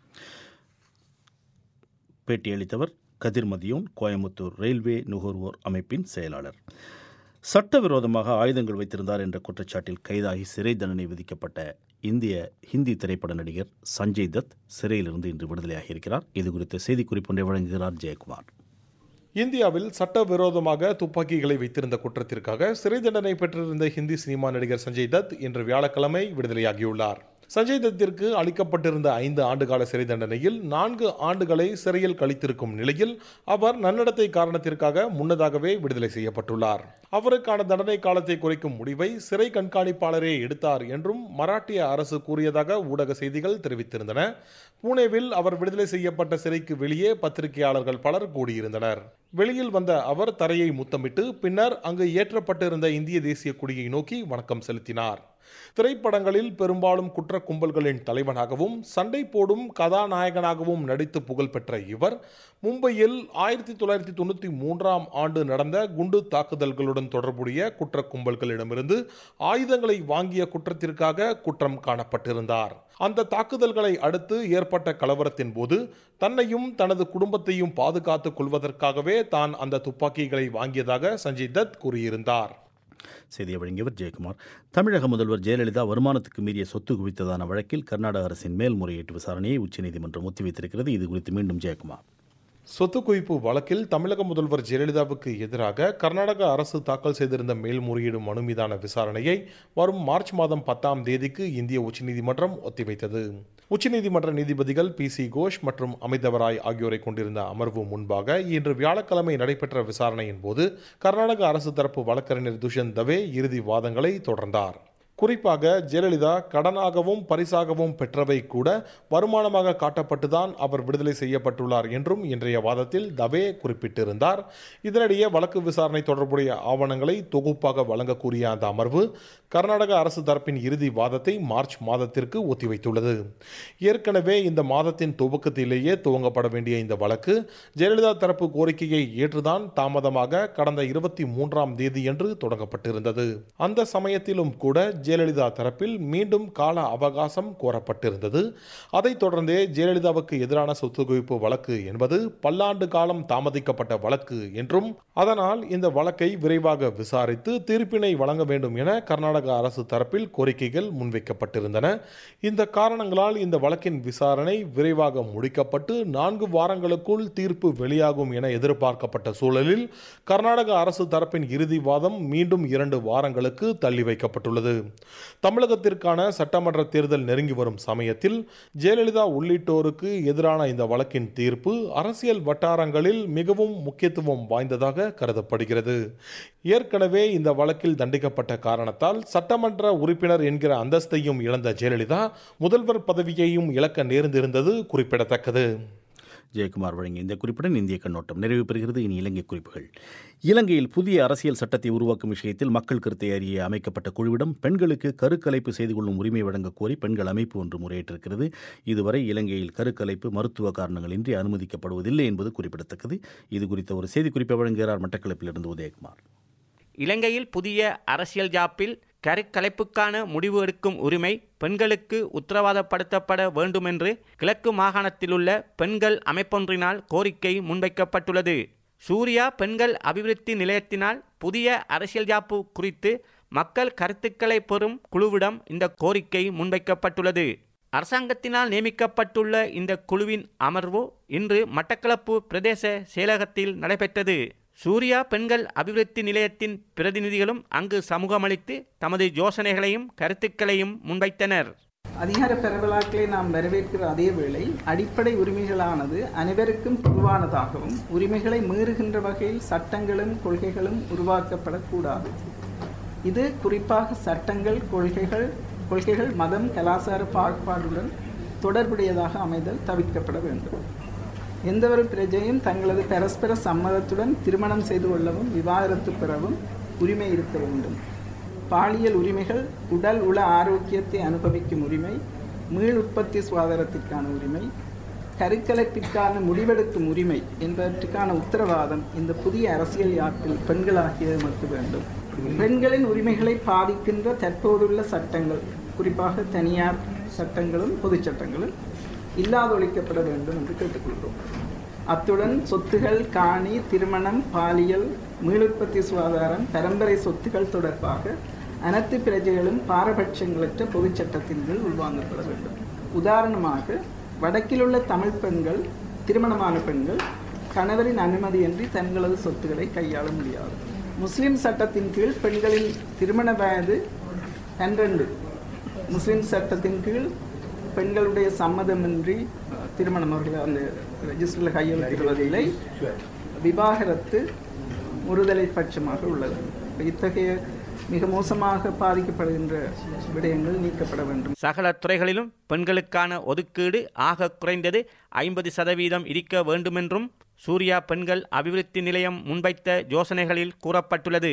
பேட்டியளித்தவர் கதிர்மதியோன், கோயம்புத்தூர் ரயில்வே நுகர்வோர் அமைப்பின் செயலாளர். சட்டவிரோதமாக ஆயுதங்கள் வைத்திருந்தார் என்ற குற்றச்சாட்டில் கைதாகி சிறை தண்டனை விதிக்கப்பட்ட இந்திய ஹிந்தி திரைப்பட நடிகர் சஞ்சய் தத் சிறையிலிருந்து இன்று விடுதலையாகி இருக்கிறார். இது குறித்த செய்திக்குறிப்பு ஒன்றை வழங்குகிறார் ஜெயக்குமார்.
இந்தியாவில் சட்டவிரோதமாக துப்பாக்கிகளை வைத்திருந்த குற்றத்திற்காக சிறை தண்டனை பெற்றிருந்த ஹிந்தி சினிமா நடிகர் சஞ்சய் தத் இன்று வியாழக்கிழமை விடுதலையாகியுள்ளார். சஞ்சய் தத்திற்கு அளிக்கப்பட்டிருந்த ஐந்து ஆண்டுகால சிறை தண்டனையில் நான்கு ஆண்டுகளை சிறையில் கழித்திருக்கும் நிலையில் அவர் நன்னடத்தை காரணத்திற்காக முன்னதாகவே விடுதலை செய்யப்பட்டுள்ளார். அவருக்கான தண்டனை காலத்தை குறைக்கும் முடிவை சிறை கண்காணிப்பாளரே எடுத்தார் என்றும் மராட்டிய அரசு கூறியதாக ஊடக செய்திகள் தெரிவித்திருந்தன. புனேவில் அவர் விடுதலை செய்யப்பட்ட சிறைக்கு வெளியே பத்திரிகையாளர்கள் பலர் கூடியிருந்தனர். வெளியில் வந்த அவர் தரையை முத்தமிட்டு பின்னர் அங்கு ஏற்றப்பட்டிருந்த இந்திய தேசிய கொடியை நோக்கி வணக்கம் செலுத்தினார். திரைப்படங்களில் பெரும்பாலும் குற்ற கும்பல்களின் தலைவனாகவும் சண்டை போடும் கதாநாயகனாகவும் நடித்து புகழ்பெற்ற இவர் மும்பையில் ஆயிரத்தி தொள்ளாயிரத்தி தொண்ணூற்றி மூன்றாம் ஆண்டு நடந்த குண்டு தாக்குதல்களுடன் தொடர்புடைய குற்ற கும்பல்களிடமிருந்து ஆயுதங்களை வாங்கிய குற்றத்திற்காக குற்றம் காணப்பட்டிருந்தார். அந்த தாக்குதல்களை அடுத்து ஏற்பட்ட கலவரத்தின் போது தன்னையும் தனது குடும்பத்தையும் பாதுகாத்துக் கொள்வதற்காகவே தான் அந்த துப்பாக்கிகளை வாங்கியதாக சஞ்சய் தத் கூறியிருந்தார்.
செய்தியை வழங்கியவர் ஜெயக்குமார். தமிழக முதல்வர் ஜெயலலிதா வருமானத்துக்கு மீறிய சொத்து குவித்ததான வழக்கில் கர்நாடக அரசின் மேல்முறையீட்டு விசாரணையை உச்சநீதிமன்றம் ஒத்திவைத்திருக்கிறது. இது குறித்து மீண்டும் ஜெயக்குமார்.
சொத்து குவிப்பு வழக்கில் தமிழக முதல்வர் ஜெயலலிதாவுக்கு எதிராக கர்நாடக அரசு தாக்கல் செய்திருந்த மேல்முறையீடு மனு மீதான விசாரணையை வரும் மார்ச் மாதம் பத்தாம் தேதிக்கு இந்திய உச்சநீதிமன்றம் ஒத்திவைத்தது. உச்சநீதிமன்ற நீதிபதிகள் பி சி கோஷ் மற்றும் அமிதவராய் ஆகியோரை கொண்டிருந்த அமர்வு முன்பாக இன்று வியாழக்கிழமை நடைபெற்ற விசாரணையின் போது கர்நாடக அரசு தரப்பு வழக்கறிஞர் துஷ்யந்த் தவே இறுதி வாதங்களை தொடர்ந்தார். குறிப்பாக ஜெயலலிதா கடனாகவும் பரிசாகவும் பெற்றவை கூட வருமானமாக காட்டப்பட்டுதான் அவர் விடுதலை செய்யப்பட்டுள்ளார் என்றும் இன்றைய வாதத்தில் தவே குறிப்பிட்டிருந்தார். இதனிடையே வழக்கு விசாரணை தொடர்புடைய ஆவணங்களை தொகுப்பாக வழங்க கூறிய அந்த அமர்வு கர்நாடக அரசு தரப்பின் இறுதி வாதத்தை மார்ச் மாதத்திற்கு ஒத்திவைத்துள்ளது. ஏற்கனவே இந்த மாதத்தின் துவக்கத்திலேயே துவங்கப்பட வேண்டிய இந்த வழக்கு ஜெயலலிதா தரப்பு கோரிக்கையை ஏற்றுதான் தாமதமாக கடந்த இருபத்தி மூன்றாம் தேதியன்று தொடங்கப்பட்டிருந்தது. அந்த சமயத்திலும் கூட ஜெயலலிதா தரப்பில் மீண்டும் கால அவகாசம் கோரப்பட்டிருந்தது. அதைத் தொடர்ந்தே ஜெயலலிதாவுக்கு எதிரான சொத்து குவிப்பு வழக்கு என்பது பல்லாண்டு காலம் தாமதிக்கப்பட்ட வழக்கு என்றும் அதனால் இந்த வழக்கை விரைவாக விசாரித்து தீர்ப்பினை வழங்க வேண்டும் என கர்நாடக அரசு தரப்பில் கோரிக்கைகள் முன்வைக்கப்பட்டிருந்தன. இந்த காரணங்களால் இந்த வழக்கின் விசாரணை விரைவாக முடிக்கப்பட்டு நான்கு வாரங்களுக்குள் தீர்ப்பு வெளியாகும் என எதிர்பார்க்கப்பட்ட சூழலில் கர்நாடக அரசு தரப்பின் இறுதி வாதம் மீண்டும் இரண்டு வாரங்களுக்கு தள்ளி வைக்கப்பட்டுள்ளது. தமிழகத்திற்கான சட்டமன்ற தேர்தல் நெருங்கி வரும் சமயத்தில் ஜெயலலிதா உள்ளிட்டோருக்கு எதிரான இந்த வழக்கின் தீர்ப்பு அரசியல் வட்டாரங்களில் மிகவும் முக்கியத்துவம் வாய்ந்ததாக கருதப்படுகிறது. ஏற்கனவே இந்த வழக்கில் தண்டிக்கப்பட்ட காரணத்தால் சட்டமன்ற உறுப்பினர் என்கிற அந்தஸ்தையும் இழந்த ஜெயலலிதா முதல்வர் பதவியையும் இழக்க நேர்ந்திருந்தது குறிப்பிடத்தக்கது.
ஜெயக்குமார் வழங்கிய இந்த குறிப்புடன் இந்திய கண்ணோட்டம் நிறைவு பெறுகிறது. இனி இலங்கை குறிப்புகள். இலங்கையில் புதிய அரசியல் சட்டத்தை உருவாக்கும் விஷயத்தில் மக்கள் கருத்தை அறிய அமைக்கப்பட்ட குழுவிடம் பெண்களுக்கு கருக்கலைப்பு செய்து கொள்ளும் உரிமை வழங்க கோரி பெண்கள் அமைப்பு ஒன்று முறையிட்டிருக்கிறது. இதுவரை இலங்கையில் கருக்கலைப்பு மருத்துவ காரணங்களின்றி அனுமதிக்கப்படுவதில்லை என்பது குறிப்பிடத்தக்கது. இது குறித்த ஒரு செய்திக்குறிப்பை வழங்குகிறார் மட்டக்களப்பிலிருந்து உதயகுமார்.
இலங்கையில் புதிய அரசியல் ஜாப்பில் கருக்கலைப்புக்கான முடிவு எடுக்கும் உரிமை பெண்களுக்கு உத்தரவாதப்படுத்தப்பட வேண்டுமென்று கிழக்கு மாகாணத்திலுள்ள பெண்கள் அமைப்பொன்றினால் கோரிக்கை முன்வைக்கப்பட்டுள்ளது. சூர்யா பெண்கள் அபிவிருத்தி நிலையத்தினால் புதிய அரசியல் ஜாப்பு குறித்து மக்கள் கருத்துக்களை பெறும் குழுவிடம் இந்த கோரிக்கை முன்வைக்கப்பட்டுள்ளது. அரசாங்கத்தினால் நியமிக்கப்பட்டுள்ள இந்த குழுவின் அமர்வு இன்று மட்டக்களப்பு பிரதேச செயலகத்தில் நடைபெற்றது. சூர்யா பெண்கள் அபிவிருத்தி நிலையத்தின் பிரதிநிதிகளும் அங்கு சமூகமளித்து தமது யோசனைகளையும் கருத்துக்களையும் முன்வைத்தனர்.
அதிகார பரவலாக்களை நாம் வரவேற்கிற அதே வேளை அடிப்படை உரிமைகளானது அனைவருக்கும் பொதுவானதாகவும் உரிமைகளை மீறுகின்ற வகையில் சட்டங்களும் கொள்கைகளும் உருவாக்கப்படக்கூடாது. இது குறிப்பாக சட்டங்கள் கொள்கைகள் கொள்கைகள் மதம் கலாச்சார பாகுபாடுடன் தொடர்புடையதாக அமைதல் தவிர்க்கப்பட வேண்டும். எந்தவொரு பிரஜையும் தங்களது பரஸ்பர சம்மதத்துடன் திருமணம் செய்து கொள்ளவும் விவாகரத்து பெறவும் உரிமை இருக்க வேண்டும். பாலியல் உரிமைகள், உடல் உள ஆரோக்கியத்தை அனுபவிக்கும் உரிமை, மீள் உற்பத்தி சுகாதாரத்திற்கான உரிமை, கருக்கலைப்பிற்கான முடிவெடுக்கும் உரிமை என்பவற்றுக்கான உத்தரவாதம் இந்த புதிய அரசியல் யாப்பில் பெண்களாகிய எமக்கு வேண்டும். பெண்களின் உரிமைகளை பாதிக்கின்ற தற்போதுள்ள சட்டங்கள், குறிப்பாக தனியார் சட்டங்களும் பொது சட்டங்களும் இல்லாதொழிக்கப்பட வேண்டும் என்று கேட்டுக்கொள்கிறோம். அத்துடன் சொத்துகள், காணி, திருமணம், பாலியல், மீளுற்பத்தி சுகாதாரம், பரம்பரை சொத்துக்கள் தொடர்பாக அனைத்து பிரஜைகளும் பாரபட்சங்களற்ற பொது சட்டத்தின் கீழ் உள்வாங்கப்பட வேண்டும். உதாரணமாக வடக்கில் உள்ள தமிழ் பெண்கள், திருமணமான பெண்கள் கணவரின் அனுமதியின்றி தங்களது சொத்துக்களை கையாள முடியாது. முஸ்லிம் சட்டத்தின் கீழ் பெண்களின் திருமண வயது பன்னிரண்டு. முஸ்லிம் சட்டத்தின் கீழ் பெண்களுடைய சம்மதமின்றி திருமணம் அவர்கள் அந்த ரெஜிஸ்டரில் கையெழுத்திடுவதில்லை. விவாகரத்து முறுதலை பட்சமாக உள்ளது. இத்தகைய மிக மோசமாக பாதிக்கப்படுகின்ற விடயங்கள் நீக்கப்பட வேண்டும்.
சகல துறைகளிலும் பெண்களுக்கான ஒதுக்கீடு ஆக குறைந்தது ஐம்பது சதவீதம் இருக்க வேண்டுமென்றும் சூர்யா பெண்கள் அபிவிருத்தி நிலையம் முன்வைத்த யோசனைகளில் கூறப்பட்டுள்ளது.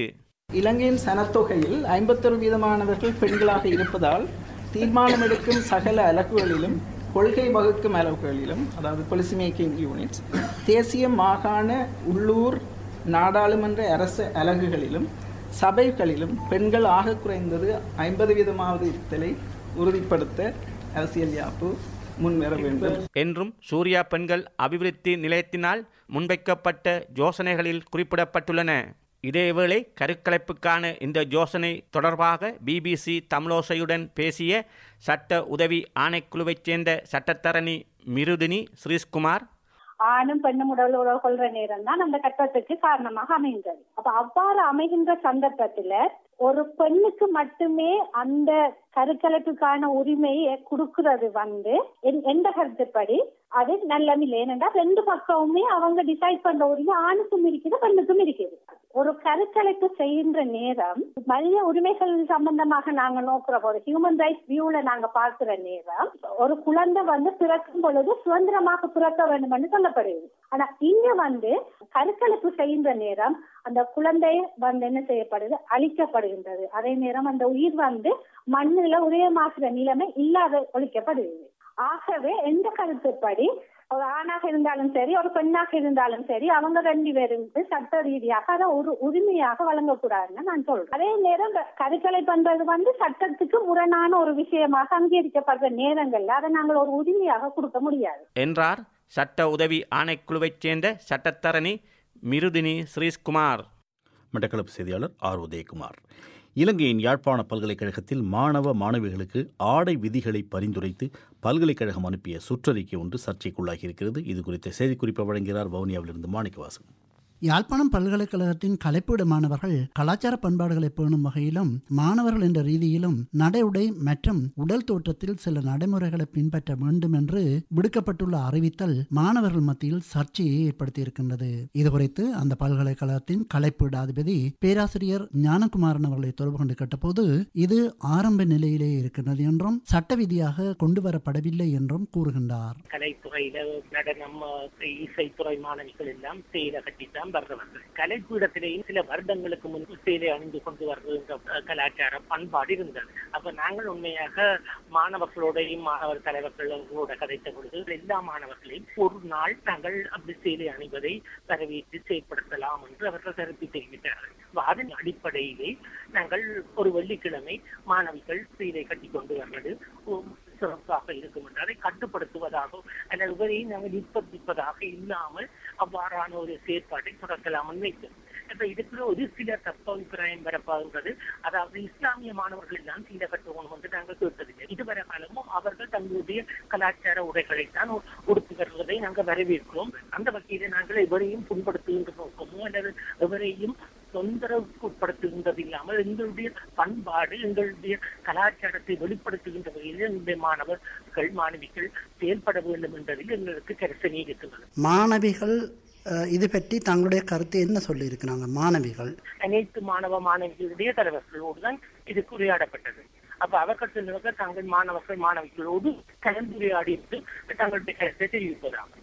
இலங்கையின் சனத்தொகையில் ஐம்பத்தொரு வீதமானவர்கள் பெண்களாக இருப்பதால் தீர்மானம் எடுக்கும் சகல அலகுகளிலும் கொள்கை வகுக்கும் அலகுகளிலும் அதாவது பாலிசி மேக்கிங் யூனிட்ஸ் தேசிய மாகாண உள்ளூர் நாடாளுமன்ற அரசு அலகுகளிலும் சபைகளிலும் பெண்கள் ஆக குறைந்தது ஐம்பது வீதமாவது இருத்தலை உறுதிப்படுத்த அரசியல் யாப்பு முன்வர வேண்டும்
என்றும் சூர்யா பெண்கள் அபிவிருத்தி நிலையத்தினால் முன்வைக்கப்பட்ட யோசனைகளில் குறிப்பிடப்பட்டுள்ளன. இதேவேளை கருக்கலைப்புக்கான இந்த யோசனை தொடர்பாக பிபிசி தமிழோசையுடன் பேசிய சட்ட உதவி ஆணைக்குழுவைச் சேர்ந்த சட்டத்தரணி மிருதினி ஸ்ரீஸ்குமார்,
ஆணும் பெண்ணும் உடல் உறவு கொள்ற நேரம் தான் அந்த கட்டத்துக்கு காரணமாக அமைகின்றது. அப்ப அவ்வாறு அமைகின்ற சந்தர்ப்பத்துல ஒரு பெண்ணுக்கு மட்டுமே அந்த கருக்கலைப்புக்கான உரிமையை கொடுக்கறது வந்து எந்த கருத்துப்படி அது நல்லமில்லை. ஏனென்றா ரெண்டு பக்கமுமே அவங்க டிசைட் பண்ற உரிமை ஆணுக்கும் இருக்குது பெண்ணுக்கும் இருக்குது. ஒரு கருக்கலைப்பு செய்கின்ற நேரம் மனித உரிமைகள் சம்பந்தமாக நாங்க நோக்குற போது ஹியூமன் ரைட்ஸ் வியூல நாங்க பார்க்கிற நேரம் ஒரு குழந்தை வந்து பிறக்கும் பொழுது சுதந்திரமாக பிறக்க வேண்டும் என்று சொல்லப்படுது. ஆனா இங்க வந்து கருக்கலைப்பு செய்கின்ற நேரம் அந்த குழந்தை வந்து என்ன செய்யப்படுது, அழிக்கப்படுகின்றது. அதே நேரம் அந்த உயிர் வந்து மண்ணுல உதயமாகிற நிலைமை இல்லாத ஒழிக்கப்படுகிறது. ஆகவே எந்த கருத்துப்படி ஒரு ஆணாக இருந்தாலும் சரி ஒரு பெண்ணாக இருந்தாலும் சரி அவங்க ரெண்டு பேரும் சட்ட ரீதியாக அதை ஒரு உரிமையாக வழங்கக்கூடாதுன்னு நான் சொல்றேன். அதே நேரம் கருக்கலை பண்றது வந்து சட்டத்துக்கு முரணான ஒரு விஷயமாக அங்கீகரிக்கப்படுற நேரங்கள்ல அதை நாங்கள் ஒரு உரிமையாக கொடுக்க முடியாது
என்றார் சட்ட உதவி ஆணைக்குழுவைச் சேர்ந்த சட்டத்தரணி மிருதினி ஸ்ரீஸ்குமார்.
மட்டக்களப்பு செய்தியாளர் ஆர் உதயகுமார். இலங்கையின் யாழ்ப்பாண பல்கலைக்கழகத்தில் மாணவ மாணவிகளுக்கு ஆடை விதிகளை பரிந்துரைத்து பல்கலைக்கழகம் அனுப்பிய சுற்றறிக்கை ஒன்று சர்ச்சைக்குள்ளாகியிருக்கிறது. இது குறித்த செய்திக்குறிப்பை வழங்குகிறார் வவுனியாவிலிருந்து மாணிக்கவாசன்.
யாழ்ப்பாணம் பல்கலைக்கழகத்தின் கலைப்பீடு மாணவர்கள் கலாச்சார பண்பாடுகளை பேணும் வகையிலும் மாணவர்கள் என்ற ரீதியிலும் நடை உடை மற்றும் உடல் தோற்றத்தில் சில நடைமுறைகளை பின்பற்ற வேண்டும் என்று விடுக்கப்பட்டுள்ள அறிவித்தல் மாணவர்கள் மத்தியில் சர்ச்சையை ஏற்படுத்தியிருக்கின்றது. இதுகுறித்து அந்த பல்கலைக்கழகத்தின் கலைப்பீடு அதிபதி பேராசிரியர் ஞானகுமாரன் அவர்களை தொடர்பு கொண்டு கேட்டபோது இது ஆரம்ப நிலையிலே இருக்கின்றது என்றும் சட்ட விதியாக கொண்டு வரப்படவில்லை என்றும் கூறுகின்றார்.
கலைத்துறையில நடனம் இசைத்துறை மாணவிகள் எல்லாம் செயல கட்டித்தான் வர்றவர்கள். கலைப்பீடத்திலேயும் சில வருடங்களுக்கு முன்பு சேலை அணிந்து கொண்டு வருகின்ற கலாச்சார பண்பாடு இருந்தது. அப்ப நாங்கள் உண்மையாக மாணவர்களோடையும் மாணவர் தலைவர்களோட கதைத்த பொழுது எல்லா மாணவர்களையும் ஒரு நாள் நாங்கள் அப்படி சேலை அணிவதை வரவேற்று செயற்படுத்தலாம் என்று அவர்கள் கருத்து தெரிவித்தார்கள். அதன் அடிப்படையிலே நாங்கள் ஒரு வெள்ளிக்கிழமை மாணவிகள் சேலை கட்டி கொண்டு வருவது சிறப்பாக இருக்கும் என்று அதை கட்டுப்படுத்துவதாக அல்லது இவரையும் நாங்கள் நிர்பந்திப்பதாக இல்லாமல் அவ்வாறான ஒரு செயற்பாட்டை தொடக்கலாம் வைத்தோம். இப்ப இதுக்குள்ள ஒரு சில தப்ப அபிப்பிராயம் வரப்பாகின்றது. அதாவது இஸ்லாமிய மாணவர்கள் தான் சீலை கட்டுவோம் என்று நாங்கள் கேட்டதில்லை. இதுவரை காலமும் அவர்கள் தங்களுடைய கலாச்சார உடைகளைத்தான் உடுத்தி வருவதை நாங்கள் வரவேற்கிறோம். அந்த வகையில நாங்கள் எவரையும் புண்படுத்துகின்ற நோக்கமோ அல்லது எவரையும் தொந்தரவுக்கு உட்படுத்துகின்றது இல்லாமல் எங்களுடைய பண்பாடு எங்களுடைய கலாச்சாரத்தை வெளிப்படுத்துகின்ற வகையில் எங்களுடைய மாணவர்கள் மாணவிகள் செயல்பட வேண்டும் என்பதில் எங்களுக்கு கரிசனை இருக்கிறது.
மாணவிகள் இது பற்றி தங்களுடைய கருத்து என்ன சொல்லி இருக்கிறாங்க? மாணவிகள்
அனைத்து மாணவ மாணவிகளுடைய தலைவர்களோடு தான் இது உரையாடப்பட்டது. அப்ப அவர்கள் சொல்லுவாங்க தங்கள் மாணவர்கள் மாணவிகளோடு கலந்துரையாடி தங்களுடைய கருத்தை தெரிவிப்பதாக.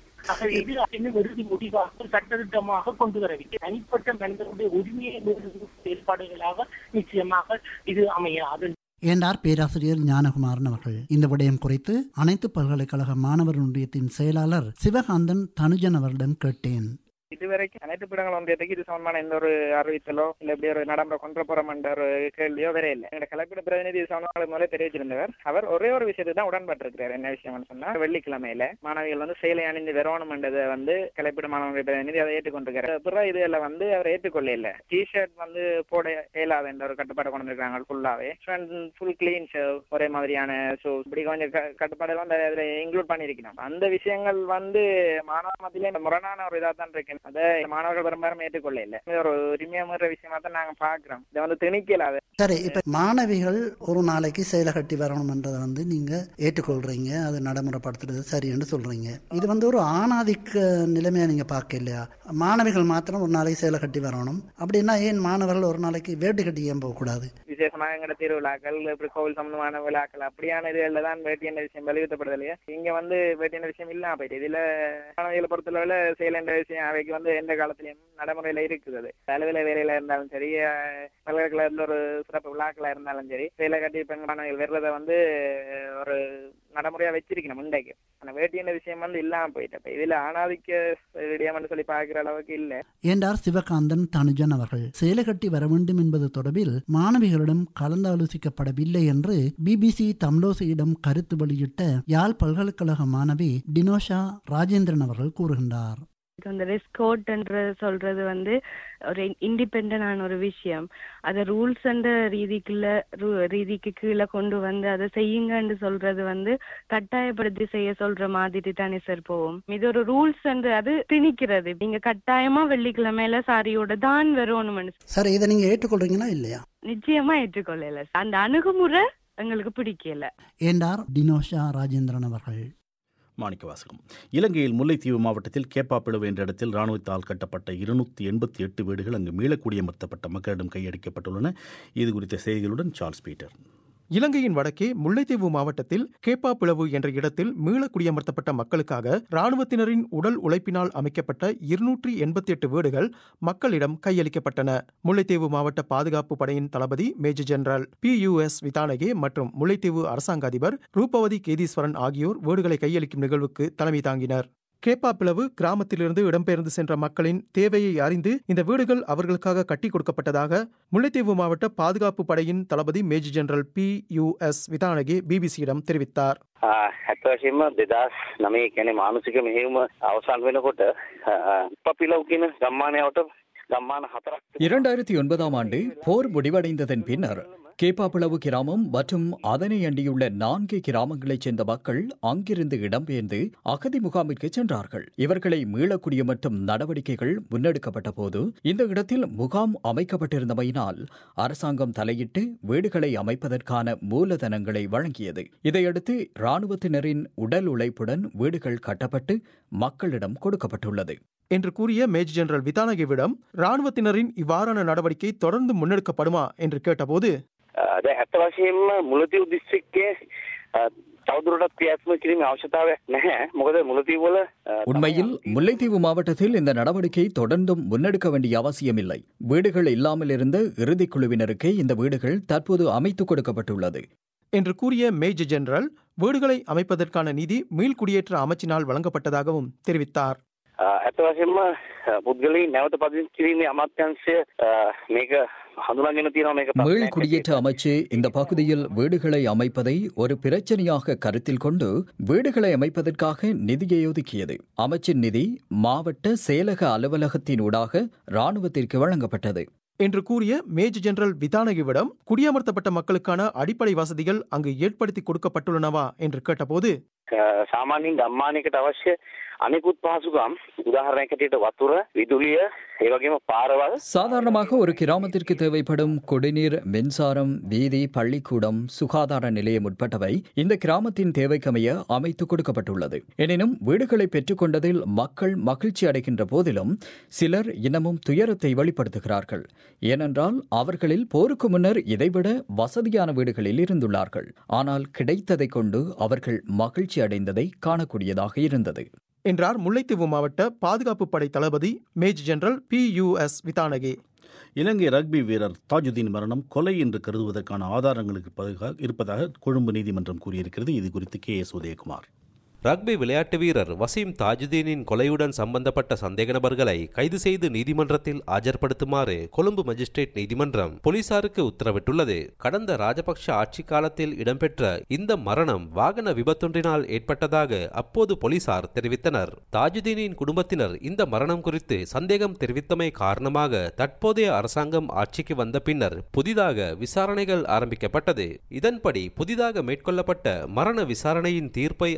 இறுதி முடிவாக சட்டத்திட்டமாக கொண்டு வரவில்லை. தனிப்பட்ட மனிதனுடைய உரிமையை செயல்பாடுகளாக நிச்சயமாக இது அமையாது
என்றார் பேராசிரியர் ஞானகுமாரன் அவர்கள். இந்த விடயம் குறித்து அனைத்து பல்கலைக்கழக மாணவர் ஒன்றியத்தின் செயலாளர் சிவகாந்தன் தனுஜன் அவரிடம் கேட்டேன்.
இதுவரைக்கும் அனைத்து பீடங்கள் ஒன்றியத்துக்கு இது சம்பந்தமான எந்த ஒரு அறிவித்தலோ இல்ல இப்படி ஒரு நடைமுறை கொண்டு போறோம் என்ற ஒரு கேள்வியோ வேற இல்லை. என்னோட கலைப்பீட பிரதிநிதி சம்பந்தமான முதலே தெரிவிச்சிருந்தவர். அவர் ஒரே ஒரு விஷயத்தை தான் உடன்பட்டிருக்கிறார். என்ன விஷயம்னு சொன்னா வெள்ளிக்கிழமையில மாணவிகள் வந்து சேலை அணிந்து வரணும் என்றதை வந்து கலைப்பீட மாணவர்கள் பிரதிநிதி அதை ஏற்றுக்கொண்டிருக்கிறார். பிறகு இதுல வந்து அவர் ஏற்றுக்கொள்ள இல்லை. டிஷர்ட் வந்து போட இயலாத என்ற ஒரு கட்டுப்பாடு கொண்டு வந்திருக்காங்க. ஃபுல்லாவே ஃபுல் கிளீன் ஷர்ட் ஒரே மாதிரியான ஷூஸ் இப்படி கொஞ்சம் கட்டுப்பாடு வந்து அதுல இன்க்ளூட் பண்ணிருக்கணும். அந்த விஷயங்கள் வந்து மாணவ மத்தியில முரணான ஒரு இதா தான் இருக்கு. அதை மாணவர்கள் பெரும்பாலும் ஏற்றுக்கொள்ள இல்லை. ஒரு உரிமையான விஷயமா தான் நாங்க பாக்குறோம். இதை வந்து திணிக்கல.
சரி, இப்ப மாணவிகள் ஒரு நாளைக்கு சேலை கட்டி வரணும்ன்றதை வந்து நீங்க ஏற்றுக்கொள்றீங்க, அதை நடைமுறைப்படுத்துறது சரி என்று சொல்றீங்க. இது வந்து ஒரு ஆணாதிக்க நிலைமையா நீங்க பார்க்க இல்லையா? மாணவிகள் மாத்திரம் ஒரு நாளைக்கு சேலை கட்டி வரணும் அப்படின்னா ஏன் மாணவர்கள் ஒரு நாளைக்கு வேட்டு கட்டி ஏன் போகக்கூடாது?
விசேஷமாக எங்கட திருவிழாக்கள் இப்படி கோவில் சம்பந்தமான விழாக்கள் அப்படியான இதுல தான் வேட்டி என்ற விஷயம் வலியுறுத்தப்படுது இல்லையா. இங்க வந்து வேட்டி என்ற விஷயம் இல்லாம போயிட்டு இதுல மாணவிகளை பொறுத்தளவுல செயல் என்ற விஷயம் அவைக்கு வந்து எந்த காலத்திலயும் நடைமுறையில இருக்குது. அளவில வேலையில இருந்தாலும் சரி, பல்கலைக்கழகத்துல ஒரு சிறப்பு விழாக்களா இருந்தாலும் சரி, வேலை கட்டி பெண் மாணவிகள் வர்றதை வந்து ஒரு நடைமுறையா வச்சிருக்கணும் இன்றைக்கு. ஆனா வேட்டி என்ற விஷயம் வந்து இல்லாம போயிட்டு இதுல ஆணாதிக்க விடியாமன்னு சொல்லி பாக்குற அளவுக்கு இல்ல
என்றார் சிவகாந்தன் தனுஜன் அவர்கள். சேலை கட்டி வர வேண்டும் என்பது தொடர்பில் மாணவிகளிடம் கலந்தாலோசிக்கப்படவில்லை என்று பிபிசி தமிழோசையிடம் கருத்து வெளியிட்ட யாழ் பல்கலைக்கழக மாணவி டினோஷா ராஜேந்திரன் அவர்கள் கூறுகின்றார்.
அந்த ரெஸ்கோட் என்று சொல்றது வந்து ஒரு இண்டிபெண்டான ஒரு விஷயம். அதை ரூல்ஸ் என்ற ரீதிக்குள்ள ரீதிக்கு கீழே கொண்டு வந்து அதை செய்யுங்கன்னு சொல்றது வந்து கட்டாயப்படுத்தி செய்ய சொல்ற மாதிரி தானே சார் போவோம். இது ஒரு ரூல்ஸ் என்று அது திணிக்கிறது. நீங்க கட்டாயமா வெள்ளிக்கிழமையில சாரியோட தான் வரணும்னு
சார், இதை நீங்க ஏற்றுக்கொள்றீங்களா இல்லையா?
நிச்சயமா ஏற்றுக்கொள்ளல. அந்த அணுகுமுறை எங்களுக்கு பிடிக்கல
என்றார் டினோஷா ராஜேந்திரன் அவர்கள்.
மாணிக்கவாசகம். இலங்கையில் முல்லைத்தீவு மாவட்டத்தில் கேப்பாப்பிளவு என்ற இடத்தில் இராணுவத்தால் கட்டப்பட்ட இருநூற்றி எண்பத்தி எட்டு வீடுகள் அங்கு மீளக்குடியமர்த்தப்பட்ட மக்களிடம் கையளிக்கப்பட்டுள்ளன. இது குறித்த செய்திகளுடன் சார்ல்ஸ் பீட்டர்.
இலங்கையின் வடக்கே முல்லைத்தீவு மாவட்டத்தில் கேப்பாப்பிளவு என்ற இடத்தில் மீள குடியமர்த்தப்பட்ட மக்களுக்காக இராணுவத்தினரின் உடல் உழைப்பினால் அமைக்கப்பட்ட இருநூற்றி எண்பத்தி எட்டு வீடுகள் மக்களிடம் கையளிக்கப்பட்டன. முல்லைத்தீவு மாவட்ட பாதுகாப்பு படையின் தளபதி major general P U S Vithanage மற்றும் முல்லைத்தீவு அரசாங்க அதிபர் ரூபவதி கேதீஸ்வரன் ஆகியோர் வீடுகளை கையளிக்கும் நிகழ்வுக்கு தலைமை தாங்கினர். கேப்பாப்பிளவு கிராமத்திலிருந்து இடம்பெயர்ந்து சென்ற மக்களின் தேவையை அறிந்து இந்த வீடுகள் அவர்களுக்காக கட்டி கொடுக்கப்பட்டதாக முல்லைத்தீவு மாவட்ட பாதுகாப்பு படையின் தளபதி major general P U S Vithanage பிபிசியிடம் தெரிவித்தார்.
ඇත්තවශයෙන්ම දෙදහස් නවය කියන්නේ මානසික මෙහෙයුම අවසන් වෙනකොට පපිලව් කියන ගම්මානයට ගම්මාන හතරක්
இரண்டாயிரத்தி ஒன்பதாம் ஆண்டு போர் முடிவடைந்ததன் பின்னர் கேப்பாப்பிளவு கிராமம் மற்றும் அதனை அண்டியுள்ள நான்கு கிராமங்களைச் சேர்ந்த மக்கள் அங்கிருந்து இடம்பெயர்ந்து அகதி முகாமிற்கு சென்றார்கள். இவர்களை மீளக்குடியமர்த்தும் நடவடிக்கைகள் முன்னெடுக்கப்பட்ட போது இந்த இடத்தில் முகாம் அமைக்கப்பட்டிருந்தமையினால் அரசாங்கம் தலையிட்டு வீடுகளை அமைப்பதற்கான மூலதனங்களை வழங்கியது. இதையடுத்து இராணுவத்தினரின் உடல் உழைப்புடன் வீடுகள் கட்டப்பட்டு மக்களிடம் கொடுக்கப்பட்டுள்ளது
என்று கூறிய மேஜர் ஜெனரல் விதானகேவிடம் இராணுவத்தினரின் இவ்வாறான நடவடிக்கை தொடர்ந்து முன்னெடுக்கப்படுமா என்று கேட்டபோது,
දැන් ඇත්ත වශයෙන්ම මුලතිව් දිස්ත්‍රික්කයේ තවදුරටත් ක්‍රියාත්මක කිරීමේ අවශ්‍යතාවයක් නැහැ. මොකද මුලතිව් වල
உண்மையில் முல்லைத்தீவு மாவட்டத்தில் இந்த நடவடிக்கை தொடர்ந்தும் முன்னெடுக்க வேண்டிய அவசியமில்லை. வீடுகள் இல்லாமல் இருந்த இறுதிக் குழுவினருக்கு இந்த வீடுகள் தற்போது அமைத்துக் கொடுக்கப்பட்டுள்ளது
என்று கூறிய மேஜர் ஜெனரல் வீடுகளை அமைப்பதற்கான நிதி மீள்குடியேற்ற அமைச்சினால் வழங்கப்பட்டதாகவும் தெரிவித்தார்.
ඇත්ත වශයෙන්ම පුද්ගලයන් නැවත පදිංචි කිරීමේ අමාත්‍යාංශය මේක හඳුනාගෙන තියෙනවා. මේක
மீள் குடியேற்ற அமைச்சு இந்த பகுதியில் வீடுகளை அமைப்பதை ஒரு பிரச்சனையாக கருத்தில் கொண்டு வீடுகளை அமைப்பதற்காக நிதியை ஒதுக்கியது. அமைச்சின் நிதி மாவட்ட செயலக அலுவலகத்தினூடாக இராணுவத்திற்கு வழங்கப்பட்டது
என்று கூறிய மேஜர் ஜெனரல் விதானகேவிடம் குடியமர்த்தப்பட்ட மக்களுக்கான அடிப்படை வசதிகள் அங்கு ஏற்படுத்தி கொடுக்கப்பட்டுள்ளனவா என்று கேட்டபோது,
සාමාන්‍යයෙන් ගම්මානයකට අවශ්‍ය අනෙකුත් පහසුකම් උදාහරණයක් හැටියට වතුර, විදුලිය, ඒ වගේම පාරවල්.
சாதாரணமாக ஒரு கிராமத்திற்கு தேவைப்படும் குடிநீர், மின்சாரம், வீதி, பள்ளிக்கூடம், சுகாதார நிலையம் உட்பட்டவை இந்த கிராமத்தின் தேவைக்கமைய அமைத்து கொடுக்கப்பட்டுள்ளது. எனினும் வீடுகளை பெற்றுக்கொண்டதில் மக்கள் மகிழ்ச்சி அடைகின்ற போதிலும் சிலர் இன்னமும் துயரத்தை வெளிப்படுத்துகிறார்கள். ஏனென்றால் அவர்களில் போருக்கு முன்னர் இதைவிட வசதியான வீடுகளில் இருந்துள்ளார்கள். ஆனால் கிடைத்ததை கொண்டு அவர்கள் மகிழ்ச்சி அடைந்ததை காணக்கூடியதாக இருந்தது
என்றார் முல்லைத்தீவு மாவட்ட பாதுகாப்பு படை தளபதி major general P U S Vithanage.
Ilangai rugby வீரர் தாஜுதீன் மரணம் கொலை என்று கருதுவதற்கான ஆதாரங்களுக்கு இருப்பதாக கொழும்பு நீதிமன்றம் கூறியிருக்கிறது. இது குறித்து கே எஸ் உதயகுமார்.
ரக்பி விளையாட்டு வீரர் வசீம் தாஜுதீனின் கொலையுடன் சம்பந்தப்பட்ட சந்தேக நபர்களை கைது செய்து நீதிமன்றத்தில் ஆஜர்படுத்துமாறு கொழும்பு மஜிஸ்ட்ரேட் நீதிமன்றம் போலீசாருக்கு உத்தரவிட்டுள்ளது. கடந்த ராஜபக்ஷ ஆட்சி காலத்தில் இடம்பெற்ற இந்த மரணம் வாகன விபத்தொன்றினால் ஏற்பட்டதாக அப்போது போலீசார் தெரிவித்தனர். தாஜுதீனின் குடும்பத்தினர் இந்த மரணம் குறித்து சந்தேகம் தெரிவித்தமை காரணமாக தற்போதைய அரசாங்கம் ஆட்சிக்கு வந்த பின்னர் புதிதாக விசாரணைகள் ஆரம்பிக்கப்பட்டது. இதன்படி புதிதாக மேற்கொள்ளப்பட்ட மரண விசாரணையின் தீர்ப்பை அறிவித்த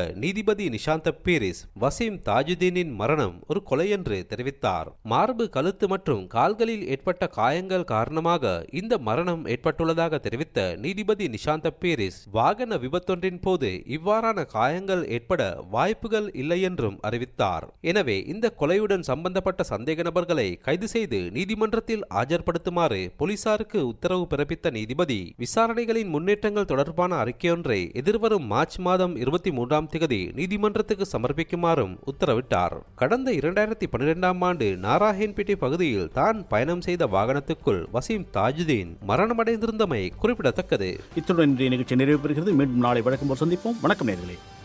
நீதிபதி நிஷாந்த பீரிஸ் வசீம் தாஜுதீனின் மரணம் ஒரு கொலை என்று தெரிவித்தார். மார்பு, கழுத்து மற்றும் கால்களில் ஏற்பட்ட காயங்கள் காரணமாக இந்த மரணம் ஏற்பட்டுள்ளதாக தெரிவித்த நீதிபதி நிஷாந்த பீரிஸ் வாகன விபத்தொன்றின் போது இவ்வாறான காயங்கள் ஏற்பட வாய்ப்புகள் இல்லை என்றும் அறிவித்தார். எனவே இந்த கொலையுடன் சம்பந்தப்பட்ட சந்தேக நபர்களை கைது செய்து நீதிமன்றத்தில் ஆஜர்படுத்துமாறு போலீசாருக்கு உத்தரவு பிறப்பித்த நீதிபதி விசாரணைகளின் முன்னேற்றங்கள் தொடர்பான அறிக்கையொன்றை எதிர்வரும் மார்ச் மாதம் இருபத்தி மூன்றாம் தேதி நீதிமன்றத்துக்கு சமர்ப்பிக்குமாறும் உத்தரவிட்டார். கடந்த இரண்டாயிரத்தி பன்னிரெண்டாம் ஆண்டு நாராயண்பேட்டை பகுதியில் தான் பயணம் செய்த வாகனத்துக்குள் வசீம் தாஜுதீன் மரணமடைந்திருந்தமை குறிப்பிடத்தக்கது.
இத்துடன் இன்றைய நிகழ்ச்சி நிறைவு பெறுகிறது. மீண்டும் நாளை வழக்கம் போல் சந்திப்போம். வணக்கம் நேயர்களே.